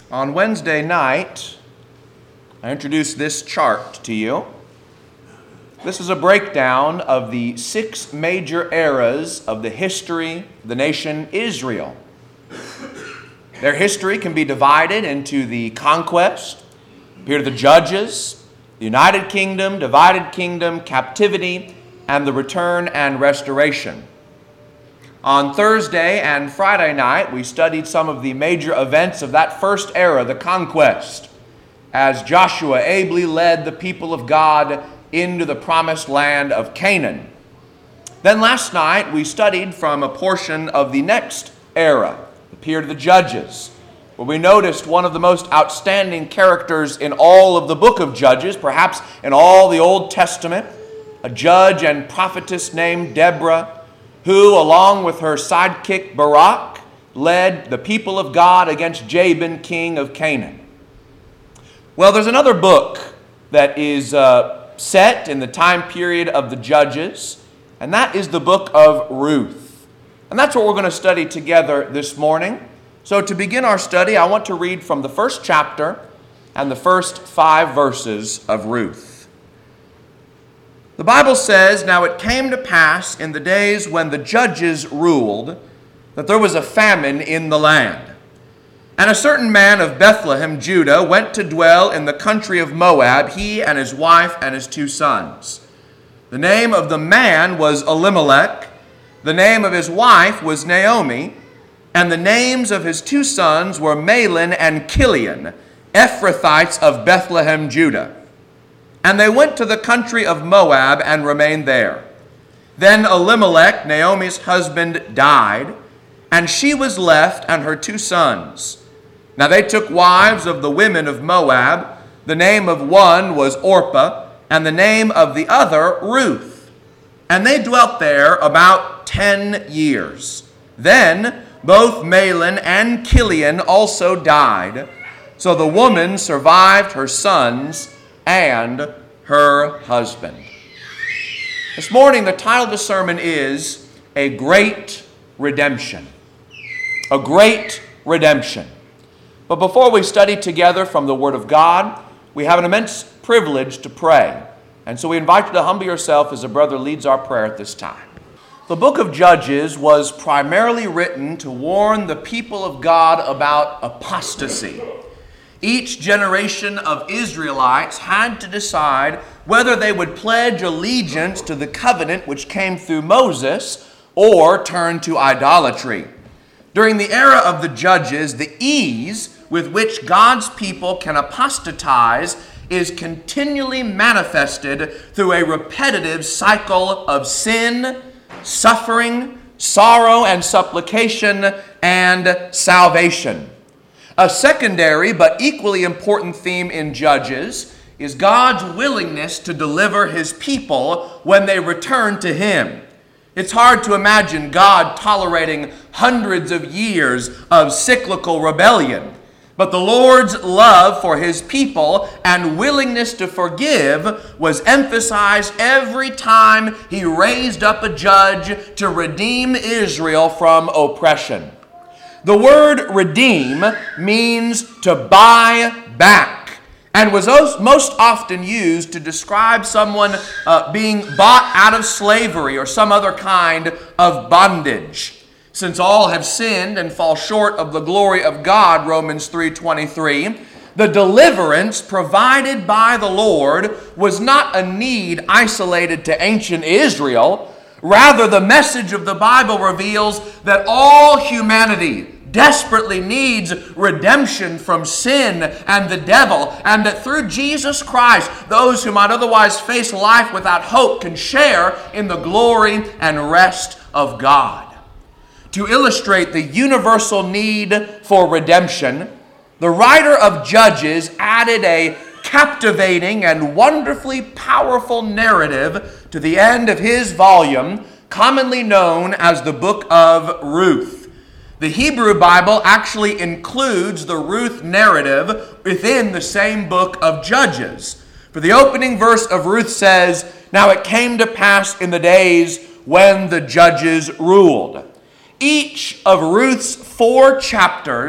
On Wednesday night, I introduced this chart to you. This is a breakdown of the 6 major eras of the history of the nation Israel. Their history can be divided into the conquest, the period of the judges, the United Kingdom, divided kingdom, captivity, and the return and restoration. On Thursday and Friday night, we studied some of the major events of that first era, the conquest, as Joshua ably led the people of God into the promised land of Canaan. Then last night, we studied from a portion of the next era, the period of the Judges, where we noticed one of the most outstanding characters in all of the book of Judges, perhaps in all the Old Testament, a judge and prophetess named Deborah, who, along with her sidekick Barak, led the people of God against Jabin, king of Canaan. Well, there's another book that is set in the time period of the Judges, and that is the book of Ruth. And that's what we're going to study together this morning. So to begin our study, I want to read from the first chapter and the first 5 verses of Ruth. The Bible says, "Now it came to pass in the days when the judges ruled, that there was a famine in the land. And a certain man of Bethlehem, Judah, went to dwell in the country of Moab, he and his wife and his 2 sons. The name of the man was Elimelech, the name of his wife was Naomi, and the names of his 2 sons were Mahlon and Chilion, Ephrathites of Bethlehem, Judah. And they went to the country of Moab and remained there. Then Elimelech, Naomi's husband, died, and she was left and her 2 sons. Now they took wives of the women of Moab. The name of one was Orpah, and the name of the other Ruth. And they dwelt there about 10 years. Then both Mahlon and Chilion also died. So the woman survived her sons and her husband." This morning, the title of the sermon is A Great Redemption. A Great Redemption. But before we study together from the Word of God, we have an immense privilege to pray. And so we invite you to humble yourself as a brother leads our prayer at this time. The book of Judges was primarily written to warn the people of God about apostasy. Each generation of Israelites had to decide whether they would pledge allegiance to the covenant which came through Moses or turn to idolatry. During the era of the Judges, the ease with which God's people can apostatize is continually manifested through a repetitive cycle of sin, suffering, sorrow and supplication, and salvation. A secondary but equally important theme in Judges is God's willingness to deliver his people when they return to him. It's hard to imagine God tolerating hundreds of years of cyclical rebellion. But the Lord's love for his people and willingness to forgive was emphasized every time he raised up a judge to redeem Israel from oppression. The word redeem means to buy back and was most often used to describe someone being bought out of slavery or some other kind of bondage. Since all have sinned and fall short of the glory of God, Romans 3:23, the deliverance provided by the Lord was not a need isolated to ancient Israel. Rather, the message of the Bible reveals that all humanity desperately needs redemption from sin and the devil, and that through Jesus Christ, those who might otherwise face life without hope can share in the glory and rest of God. To illustrate the universal need for redemption, the writer of Judges added a captivating and wonderfully powerful narrative to the end of his volume, commonly known as the book of Ruth. The Hebrew Bible actually includes the Ruth narrative within the same book of Judges. For the opening verse of Ruth says, "Now it came to pass in the days when the judges ruled." Each of Ruth's 4 chapters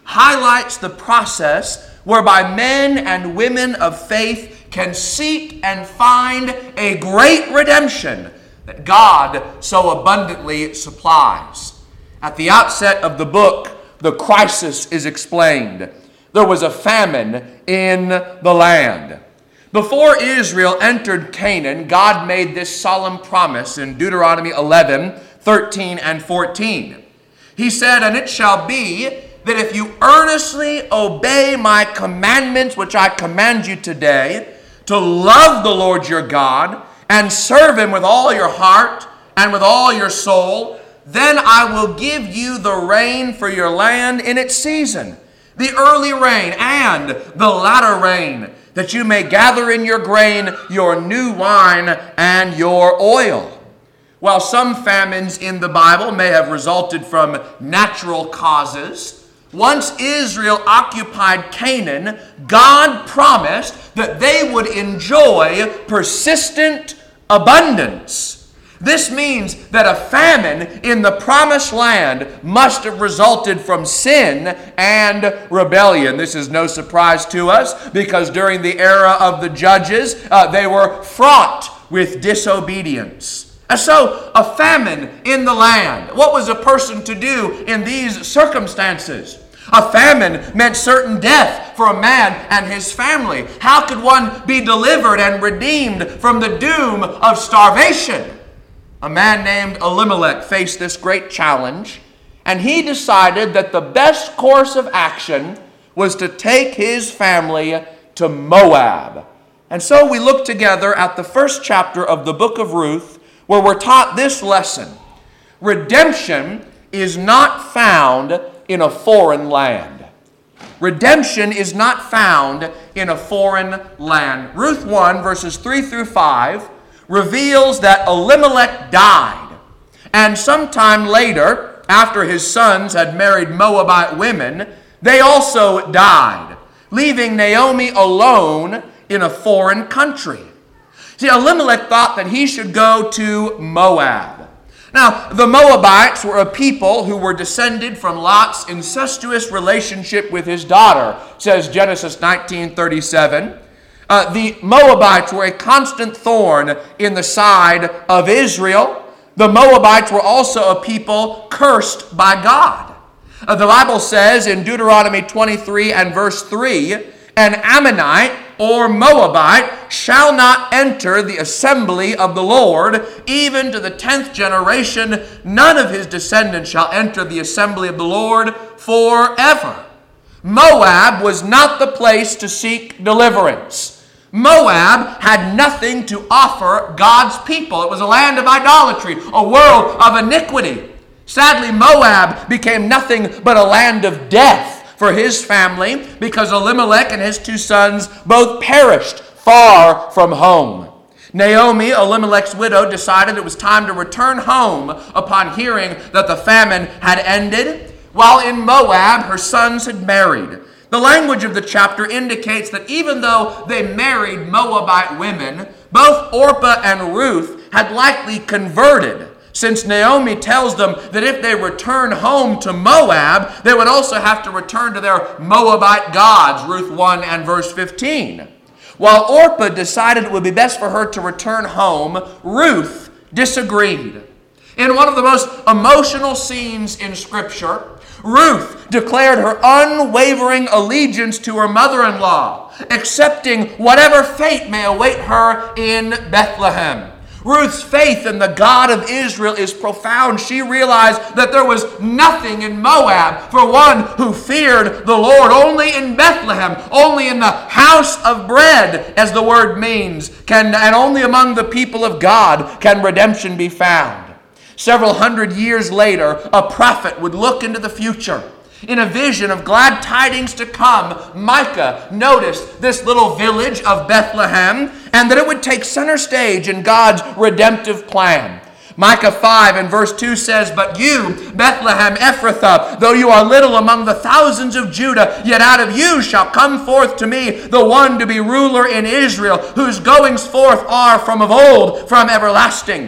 highlights the process whereby men and women of faith can seek and find a great redemption that God so abundantly supplies. At the outset of the book, the crisis is explained. There was a famine in the land. Before Israel entered Canaan, God made this solemn promise in Deuteronomy 11, 13, and 14. He said, "And it shall be that if you earnestly obey my commandments, which I command you today, to love the Lord your God and serve him with all your heart and with all your soul, then I will give you the rain for your land in its season, the early rain and the latter rain, that you may gather in your grain, your new wine, and your oil." While some famines in the Bible may have resulted from natural causes, once Israel occupied Canaan, God promised that they would enjoy persistent abundance. This means that a famine in the promised land must have resulted from sin and rebellion. This is no surprise to us because during the era of the judges, they were fraught with disobedience. And so, a famine in the land. What was a person to do in these circumstances? A famine meant certain death for a man and his family. How could one be delivered and redeemed from the doom of starvation? A man named Elimelech faced this great challenge, and he decided that the best course of action was to take his family to Moab. And so we look together at the first chapter of the book of Ruth, where we're taught this lesson. Redemption is not found in a foreign land. Redemption is not found in a foreign land. Ruth 1, verses 3 through 5, reveals that Elimelech died. And sometime later, after his sons had married Moabite women, they also died, leaving Naomi alone in a foreign country. See, Elimelech thought that he should go to Moab. Now, the Moabites were a people who were descended from Lot's incestuous relationship with his daughter, says Genesis 19:37. The Moabites were a constant thorn in the side of Israel. The Moabites were also a people cursed by God. The Bible says in Deuteronomy 23 and verse 3, "An Ammonite or Moabite shall not enter the assembly of the Lord, even to the 10th generation. None of his descendants shall enter the assembly of the Lord forever." Moab was not the place to seek deliverance. Moab had nothing to offer God's people. It was a land of idolatry, a world of iniquity. Sadly, Moab became nothing but a land of death for his family because Elimelech and his two sons both perished far from home. Naomi, Elimelech's widow, decided it was time to return home upon hearing that the famine had ended, while in Moab her sons had married. The language of the chapter indicates that even though they married Moabite women, both Orpah and Ruth had likely converted, since Naomi tells them that if they return home to Moab, they would also have to return to their Moabite gods, Ruth 1 and verse 15. While Orpah decided it would be best for her to return home, Ruth disagreed. In one of the most emotional scenes in Scripture, Ruth declared her unwavering allegiance to her mother-in-law, accepting whatever fate may await her in Bethlehem. Ruth's faith in the God of Israel is profound. She realized that there was nothing in Moab for one who feared the Lord. Only in Bethlehem, only in the house of bread, as the word means, and only among the people of God can redemption be found. Several hundred years later, a prophet would look into the future. In a vision of glad tidings to come, Micah noticed this little village of Bethlehem and that it would take center stage in God's redemptive plan. Micah 5 and verse 2 says, "But you, Bethlehem Ephrathah, though you are little among the thousands of Judah, yet out of you shall come forth to me the one to be ruler in Israel, whose goings forth are from of old, from everlasting."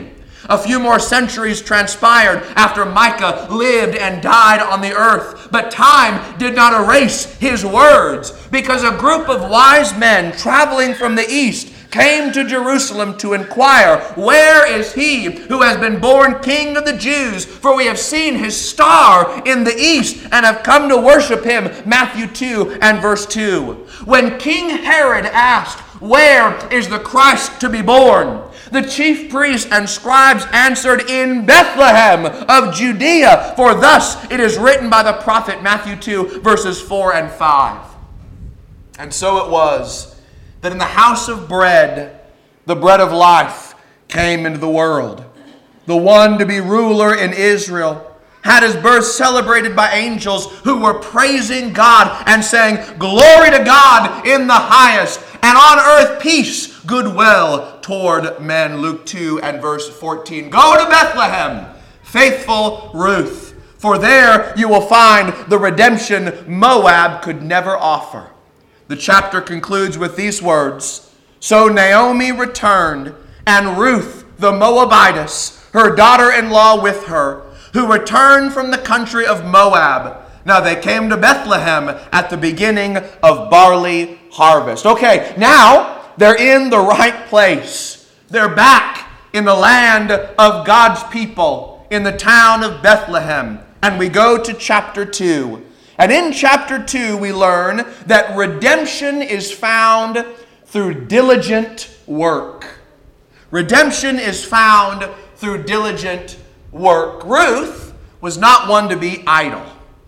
A few more centuries transpired after Micah lived and died on the earth. But time did not erase his words, because a group of wise men traveling from the east came to Jerusalem to inquire, "Where is he who has been born King of the Jews? For we have seen his star in the east and have come to worship him." Matthew 2 and verse 2. When King Herod asked, "Where is the Christ to be born?" the chief priests and scribes answered, "In Bethlehem of Judea, for thus it is written by the prophet." Matthew 2 verses 4 and 5. And so it was that in the house of bread, the bread of life came into the world. The one to be ruler in Israel had his birth celebrated by angels who were praising God and saying, "Glory to God in the highest, and on earth peace, goodwill toward men." Luke 2 and verse 14. Go to Bethlehem, faithful Ruth, for there you will find the redemption Moab could never offer. The chapter concludes with these words: "So Naomi returned, and Ruth the Moabitess, her daughter-in-law with her, who returned from the country of Moab. Now they came to Bethlehem at the beginning of barley harvest." Okay, now they're in the right place. They're back in the land of God's people, in the town of Bethlehem. And we go to chapter 2. And in chapter 2, we learn that redemption is found through diligent work. Redemption is found through diligent work. Ruth was not one to be idle.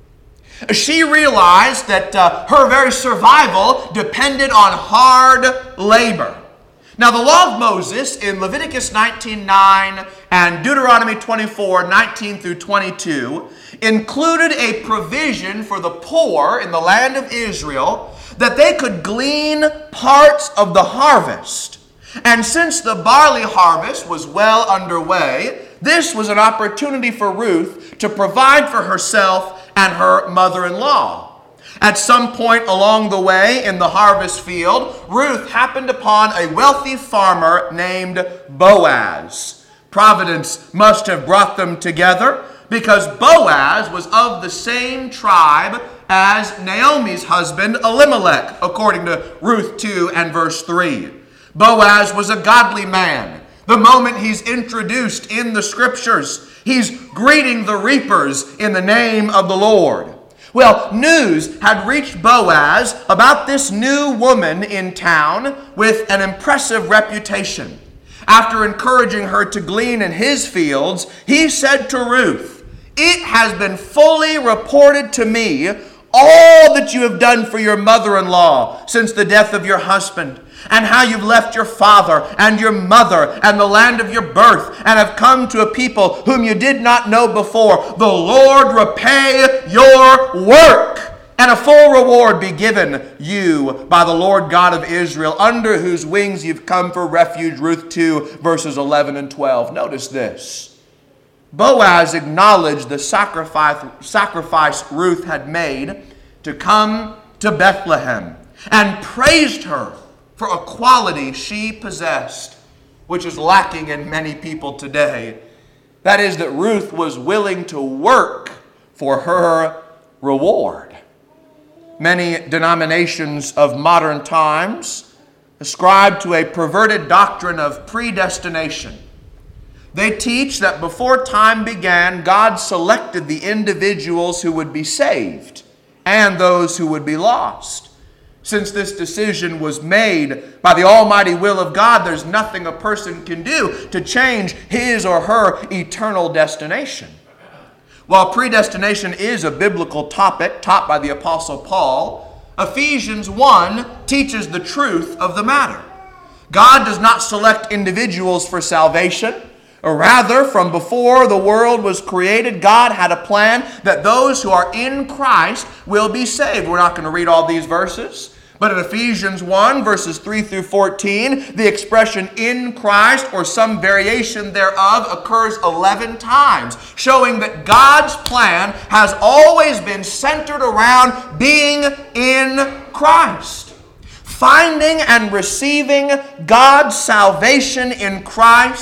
She realized that her very survival depended on hard labor. Now, the law of Moses in Leviticus 19:9 and Deuteronomy 24:19 through 22 included a provision for the poor in the land of Israel that they could glean parts of the harvest. And since the barley harvest was well underway, this was an opportunity for Ruth to provide for herself and her mother-in-law. At some point along the way in the harvest field, Ruth happened upon a wealthy farmer named Boaz. Providence must have brought them together, because Boaz was of the same tribe as Naomi's husband Elimelech, according to Ruth 2 and verse 3. Boaz was a godly man. The moment he's introduced in the scriptures, he's greeting the reapers in the name of the Lord. Well, news had reached Boaz about this new woman in town with an impressive reputation. After encouraging her to glean in his fields, he said to Ruth, "It has been fully reported to me all that you have done for your mother-in-law since the death of your husband, and how you've left your father and your mother and the land of your birth, and have come to a people whom you did not know before. The Lord repay your work, and a full reward be given you by the Lord God of Israel, under whose wings you've come for refuge." Ruth 2, verses 11 and 12. Notice this. Boaz acknowledged the sacrifice Ruth had made to come to Bethlehem, and praised her for a quality she possessed, which is lacking in many people today. That is, that Ruth was willing to work for her reward. Many denominations of modern times ascribe to a perverted doctrine of predestination. They teach that before time began, God selected the individuals who would be saved and those who would be lost. Since this decision was made by the almighty will of God, there's nothing a person can do to change his or her eternal destination. While predestination is a biblical topic taught by the Apostle Paul, Ephesians 1 teaches the truth of the matter. God does not select individuals for salvation. Or rather, from before the world was created, God had a plan that those who are in Christ will be saved. We're not going to read all these verses, but in Ephesians 1, verses 3 through 14, the expression "in Christ," or some variation thereof, occurs 11 times, showing that God's plan has always been centered around being in Christ. Finding and receiving God's salvation in Christ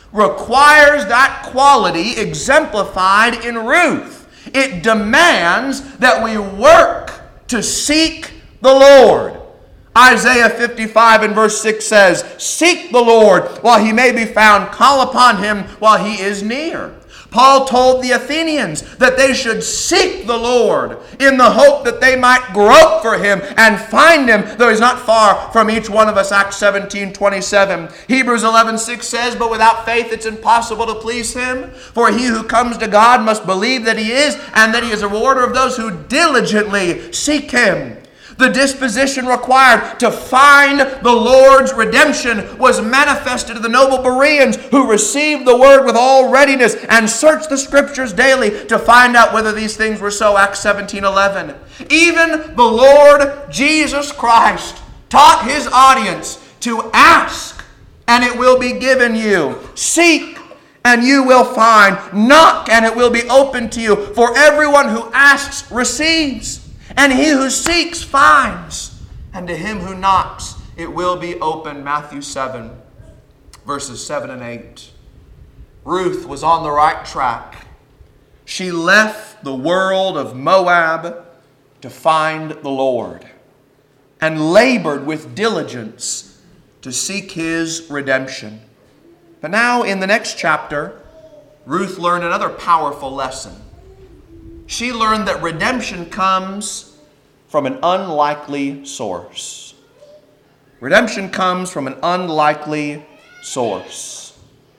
requires that quality exemplified in Ruth. It demands that we work to seek the Lord. Isaiah 55 and verse 6 says, "Seek the Lord while he may be found. Call upon him while he is near." Paul told the Athenians that they should seek the Lord in the hope that they might grope for him and find him, though he's not far from each one of us. Acts 17:27. Hebrews 11:6 says, "But without faith it's impossible to please him. For he who comes to God must believe that he is, and that he is a rewarder of those who diligently seek him." The disposition required to find the Lord's redemption was manifested to the noble Bereans, who received the word with all readiness and searched the scriptures daily to find out whether these things were so. Acts 17:11. Even the Lord Jesus Christ taught his audience to ask, and it will be given you. Seek, and you will find. Knock, and it will be opened to you. For everyone who asks receives, and he who seeks finds, and to him who knocks it will be opened. Matthew 7, verses 7 and 8. Ruth was on the right track. She left the world of Moab to find the Lord, and labored with diligence to seek his redemption. But now in the next chapter, Ruth learned another powerful lesson. She learned that redemption comes from an unlikely source. Redemption comes from an unlikely source.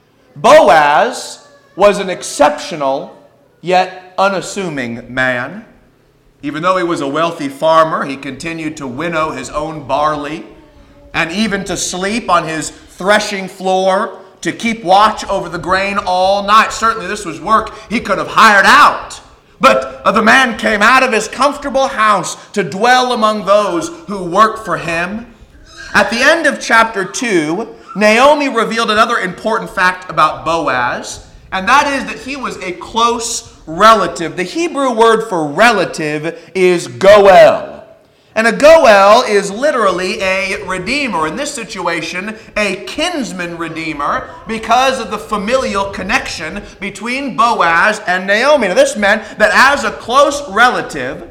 Boaz was an exceptional yet unassuming man. Even though he was a wealthy farmer, he continued to winnow his own barley and even to sleep on his threshing floor to keep watch over the grain all night. Certainly this was work he could have hired out. But the man came out of his comfortable house to dwell among those who work for him. At the end of chapter 2, Naomi revealed another important fact about Boaz, and that is that he was a close relative. The Hebrew word for relative is goel. And a goel is literally a redeemer. In this situation, a kinsman redeemer, because of the familial connection between Boaz and Naomi. Now, this meant that as a close relative,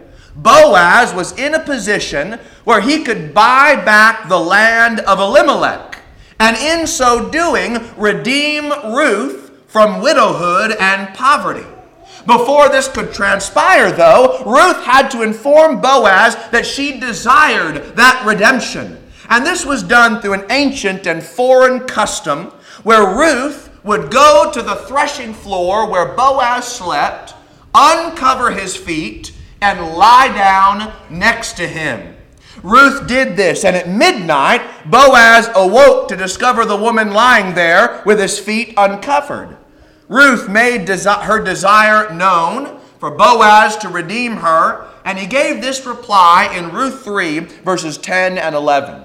Boaz was in a position where he could buy back the land of Elimelech, and in so doing, redeem Ruth from widowhood and poverty. Before this could transpire, though, Ruth had to inform Boaz that she desired that redemption. And this was done through an ancient and foreign custom where Ruth would go to the threshing floor where Boaz slept, uncover his feet, and lie down next to him. Ruth did this, and at midnight, Boaz awoke to discover the woman lying there with his feet uncovered. Ruth made her desire known for Boaz to redeem her, and he gave this reply in Ruth 3, verses 10 and 11.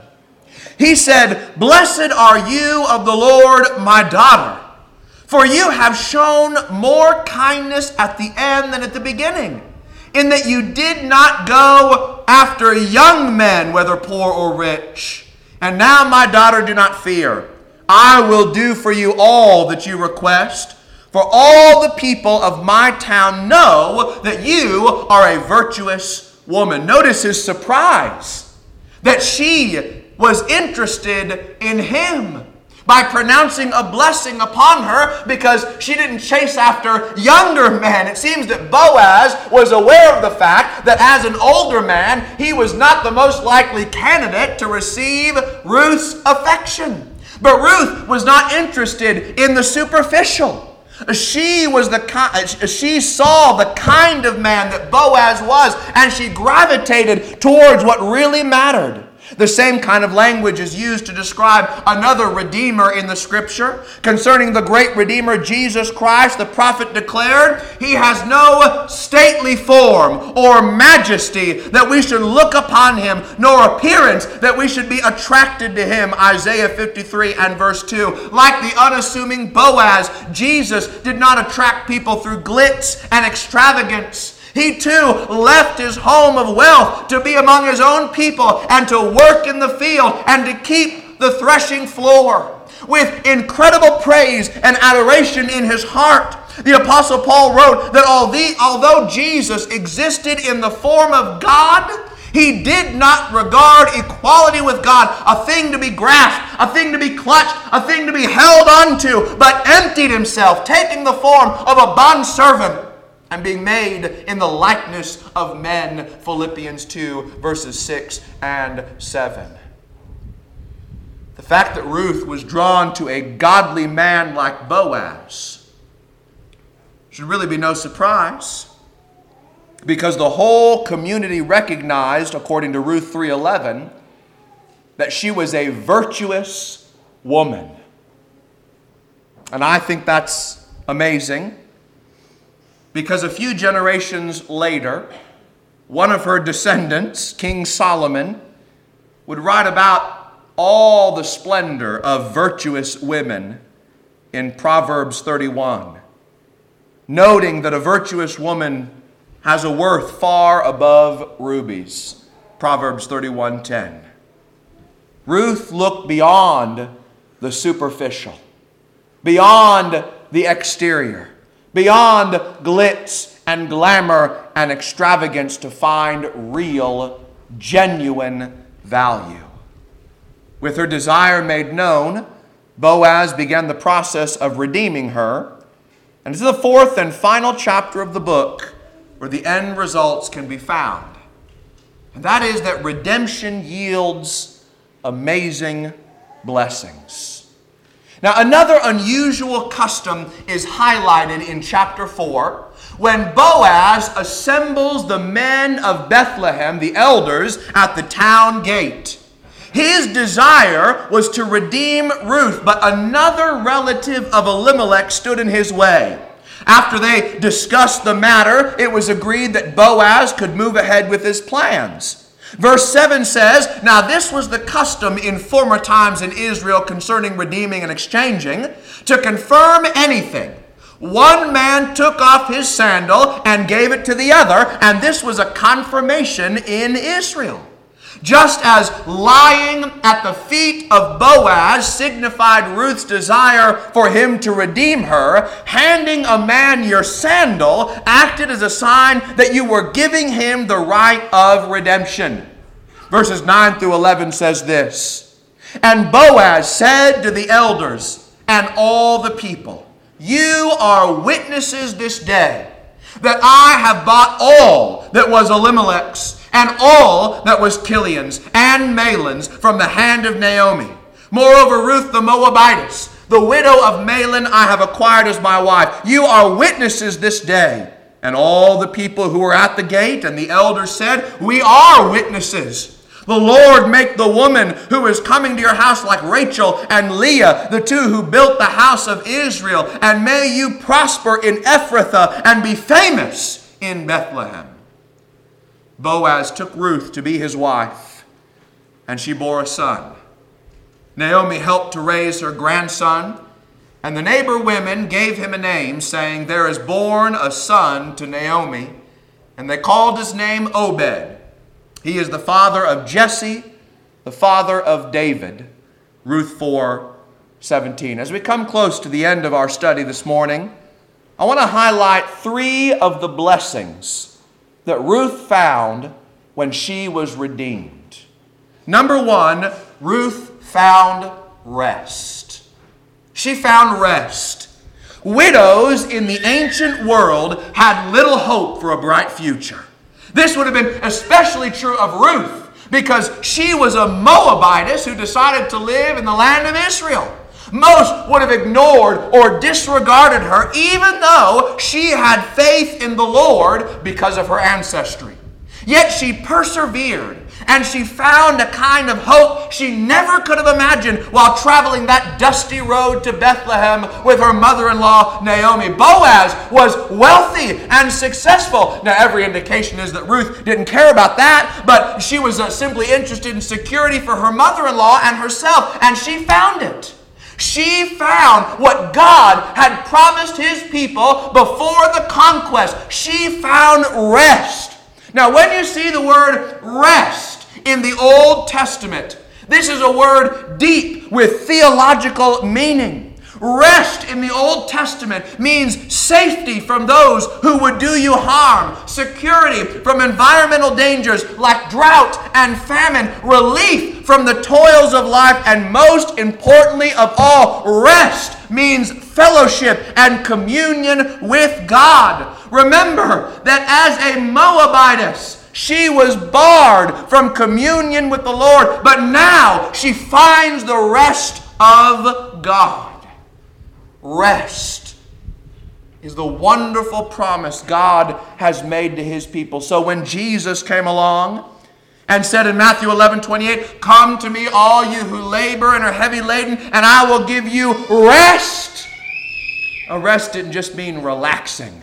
He said, "Blessed are you of the Lord, my daughter, for you have shown more kindness at the end than at the beginning, in that you did not go after young men, whether poor or rich. And now, my daughter, do not fear. I will do for you all that you request. For all the people of my town know that you are a virtuous woman." Notice his surprise that she was interested in him by pronouncing a blessing upon her because she didn't chase after younger men. It seems that Boaz was aware of the fact that as an older man, he was not the most likely candidate to receive Ruth's affection. But Ruth was not interested in the superficial. She saw the kind of man that Boaz was, and she gravitated towards what really mattered. The same kind of language is used to describe another Redeemer in the Scripture. Concerning the great Redeemer, Jesus Christ, the prophet declared, "He has no stately form or majesty that we should look upon him, nor appearance that we should be attracted to him." Isaiah 53 and verse 2. Like the unassuming Boaz, Jesus did not attract people through glitz and extravagance. He too left his home of wealth to be among his own people and to work in the field and to keep the threshing floor. with incredible praise and adoration in his heart. The Apostle Paul wrote that although Jesus existed in the form of God, he did not regard equality with God a thing to be grasped, a thing to be clutched, a thing to be held onto, but emptied himself, taking the form of a bondservant and being made in the likeness of men. Philippians 2, verses 6 and 7. The fact that Ruth was drawn to a godly man like Boaz should really be no surprise, because the whole community recognized, according to Ruth 3:11, that she was a virtuous woman. And I think that's amazing, because a few generations later, one of her descendants, King Solomon, would write about all the splendor of virtuous women in Proverbs 31. Noting that a virtuous woman has a worth far above rubies. Proverbs 31:10. Ruth looked beyond the superficial, beyond the exterior, beyond glitz and glamour and extravagance to find real, genuine value. With her desire made known, Boaz began the process of redeeming her. And this is the fourth and final chapter of the book where the end results can be found. And that is that redemption yields amazing blessings. Now, another unusual custom is highlighted in chapter 4 when Boaz assembles the men of Bethlehem, the elders, at the town gate. His desire was to redeem Ruth, but another relative of Elimelech stood in his way. After they discussed the matter, it was agreed that Boaz could move ahead with his plans. Verse 7 says, "Now this was the custom in former times in Israel concerning redeeming and exchanging. To confirm anything, one man took off his sandal and gave it to the other, and this was a confirmation in Israel. Just as lying at the feet of Boaz signified Ruth's desire for him to redeem her, handing a man your sandal acted as a sign that you were giving him the right of redemption." Verses 9 through 11 says this, "And Boaz said to the elders and all the people, 'You are witnesses this day that I have bought all that was Elimelech's, and all that was Kilion's and Mahlon's from the hand of Naomi. Moreover, Ruth the Moabitess, the widow of Mahlon, I have acquired as my wife. You are witnesses this day.' And all the people who were at the gate and the elders said, 'We are witnesses. The Lord make the woman who is coming to your house like Rachel and Leah, the two who built the house of Israel. And may you prosper in Ephrathah and be famous in Bethlehem.' Boaz took Ruth to be his wife, and she bore a son. Naomi helped to raise her grandson, and the neighbor women gave him a name, saying, 'There is born a son to Naomi.' And they called his name Obed. He is the father of Jesse, the father of David." Ruth 4:17. As we come close to the end of our study this morning, I want to highlight 3 of the blessings that Ruth found when she was redeemed. Number 1, Ruth found rest. She found rest. Widows in the ancient world had little hope for a bright future. This would have been especially true of Ruth, because she was a Moabitess who decided to live in the land of Israel. Most would have ignored or disregarded her, even though she had faith in the Lord because of her ancestry. Yet she persevered, and she found a kind of hope she never could have imagined while traveling that dusty road to Bethlehem with her mother-in-law, Naomi. Boaz was wealthy and successful. Now, every indication is that Ruth didn't care about that, but she was simply interested in security for her mother-in-law and herself, and she found it. She found what God had promised his people before the conquest. She found rest. Now, when you see the word rest in the Old Testament, This is a word deep with theological meaning. Rest in the Old Testament means safety from those who would do you harm, security from environmental dangers like drought and famine, relief from the toils of life, and most importantly of all, rest means fellowship and communion with God. Remember that as a Moabitess, she was barred from communion with the Lord, but now she finds the rest of God. Rest is the wonderful promise God has made to his people. So when Jesus came along and said in Matthew 11:28, "Come to me, all you who labor and are heavy laden, and I will give you rest." Rest didn't just mean relaxing.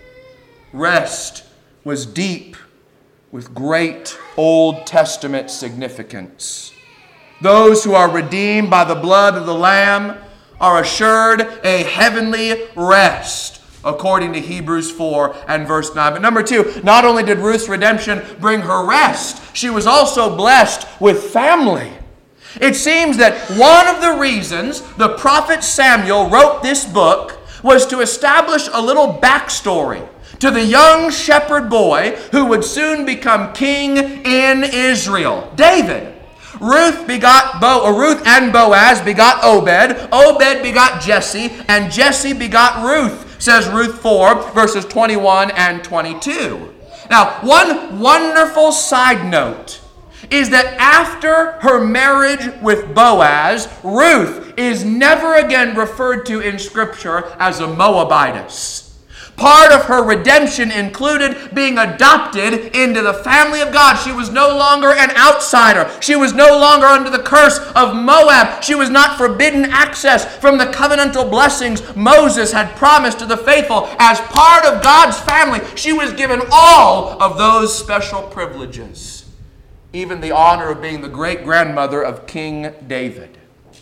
Rest was deep with great Old Testament significance. Those who are redeemed by the blood of the Lamb are assured a heavenly rest, according to Hebrews 4 and verse 9. But number 2, not only did Ruth's redemption bring her rest, she was also blessed with family. It seems that one of the reasons the prophet Samuel wrote this book was to establish a little backstory to the young shepherd boy who would soon become king in Israel, David. Ruth and Boaz begot Obed. Obed begot Jesse, and Jesse begot Ruth, says Ruth 4, verses 21 and 22. Now, one wonderful side note is that after her marriage with Boaz, Ruth is never again referred to in Scripture as a Moabitess. Part of her redemption included being adopted into the family of God. She was no longer an outsider. She was no longer under the curse of Moab. She was not forbidden access from the covenantal blessings Moses had promised to the faithful. As part of God's family, she was given all of those special privileges, even the honor of being the great-grandmother of King David.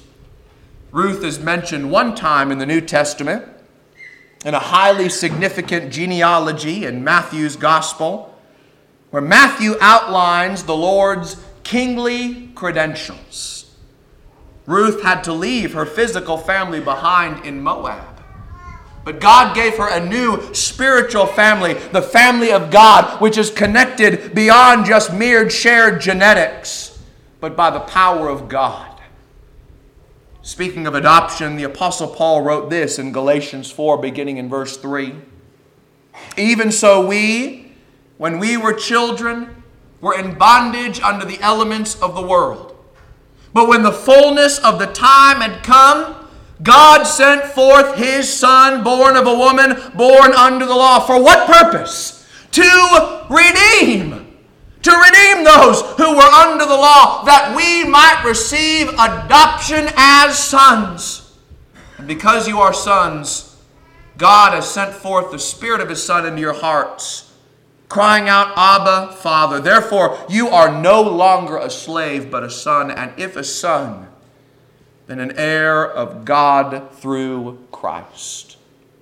Ruth is mentioned one time in the New Testament in a highly significant genealogy in Matthew's Gospel, where Matthew outlines the Lord's kingly credentials. Ruth had to leave her physical family behind in Moab, but God gave her a new spiritual family, the family of God, which is connected beyond just mere shared genetics, but by the power of God. Speaking of adoption, the Apostle Paul wrote this in Galatians 4, beginning in verse 3. "Even so we, when we were children, were in bondage under the elements of the world. But when the fullness of the time had come, God sent forth his Son, born of a woman, born under the law." For what purpose? To redeem those who were under the law, that we might receive adoption as sons. And because you are sons, God has sent forth the Spirit of his Son into your hearts, crying out, "Abba, Father." Therefore, you are no longer a slave, but a son, and if a son, then an heir of God through Christ.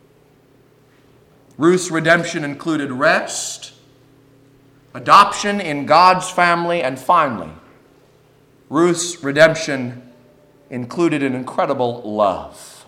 Ruth's redemption included rest, adoption in God's family, and finally, Ruth's redemption included an incredible love.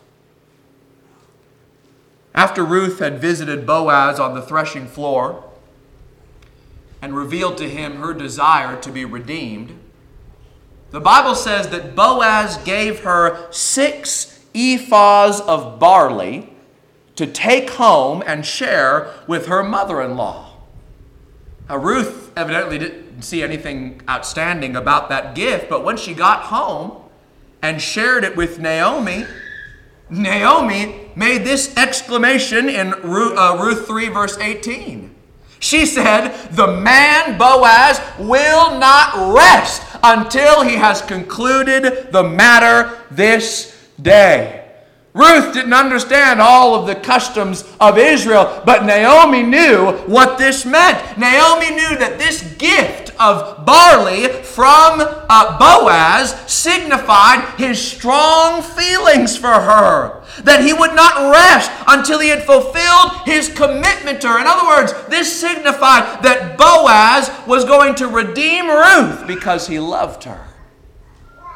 After Ruth had visited Boaz on the threshing floor and revealed to him her desire to be redeemed, the Bible says that Boaz gave her 6 ephahs of barley to take home and share with her mother-in-law. Now, Ruth evidently didn't see anything outstanding about that gift, but when she got home and shared it with Naomi, Naomi made this exclamation in Ruth 3, verse 18. She said, "The man Boaz will not rest until he has concluded the matter this day." Ruth didn't understand all of the customs of Israel, but Naomi knew what this meant. Naomi knew that this gift of barley from Boaz signified his strong feelings for her, that he would not rest until he had fulfilled his commitment to her. In other words, this signified that Boaz was going to redeem Ruth because he loved her.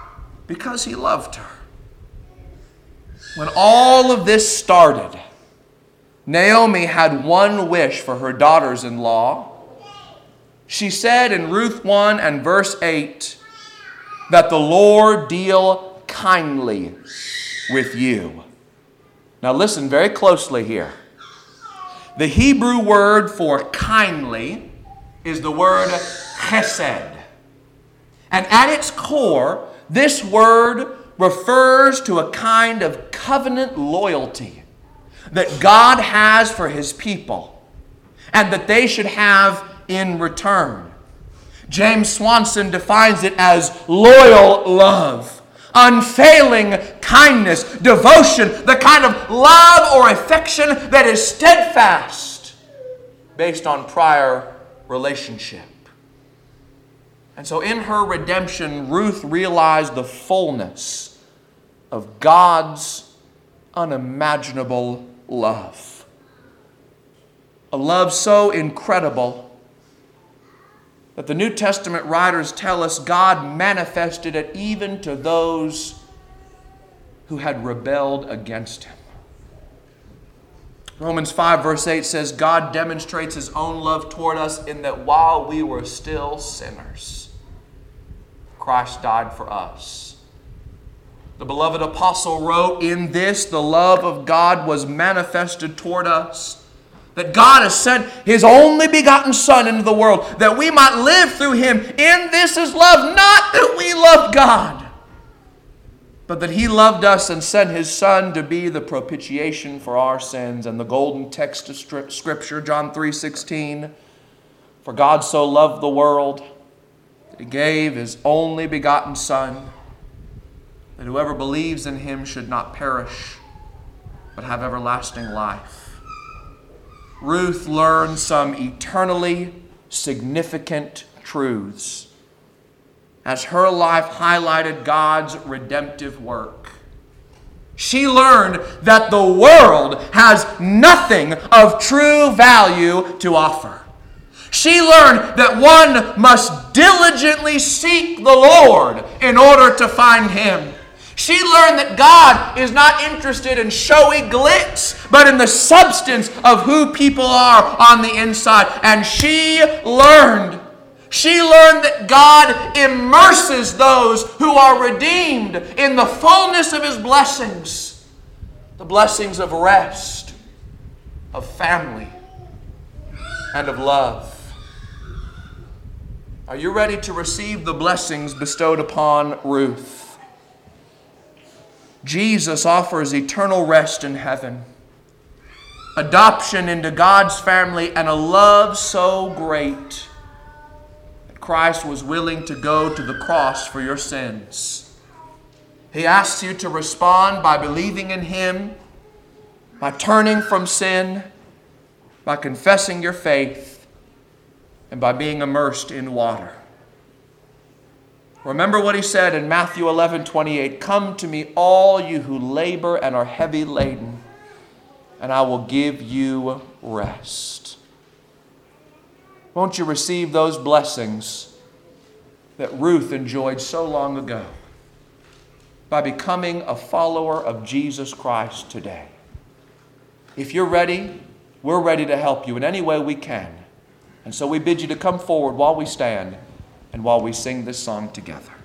because he loved her. When all of this started, Naomi had one wish for her daughters-in-law. She said in Ruth 1 and verse 8, that the Lord deal kindly with you. Now listen very closely here. The Hebrew word for kindly is the word chesed. And at its core, this word refers to a kind of covenant loyalty that God has for his people and that they should have in return. James Swanson defines it as loyal love, unfailing kindness, devotion, the kind of love or affection that is steadfast based on prior relationship. And so in her redemption, Ruth realized the fullness of God's unimaginable love. A love so incredible that the New Testament writers tell us God manifested it even to those who had rebelled against him. Romans 5 verse 8 says, God demonstrates his own love toward us in that while we were still sinners, Christ died for us. The beloved apostle wrote, in this the love of God was manifested toward us, that God has sent his only begotten Son into the world, that we might live through him. In this is love, not that we love God, but that he loved us and sent his Son to be the propitiation for our sins. And the golden text of Scripture, John 3:16, for God so loved the world that he gave his only begotten Son, that whoever believes in him should not perish, but have everlasting life. Ruth learned some eternally significant truths as her life highlighted God's redemptive work. She learned that the world has nothing of true value to offer. She learned that one must diligently seek the Lord in order to find him. She learned that God is not interested in showy glitz, but in the substance of who people are on the inside. And she learned that God immerses those who are redeemed in the fullness of his blessings. The blessings of rest, of family, and of love. Are you ready to receive the blessings bestowed upon Ruth? Jesus offers eternal rest in heaven, adoption into God's family, and a love so great that Christ was willing to go to the cross for your sins. He asks you to respond by believing in him, by turning from sin, by confessing your faith, and by being immersed in water. Remember what he said in Matthew 11:28, come to me all you who labor and are heavy laden, and I will give you rest. Won't you receive those blessings that Ruth enjoyed so long ago by becoming a follower of Jesus Christ today? If you're ready, we're ready to help you in any way we can. And so we bid you to come forward while we stand and while we sing this song together.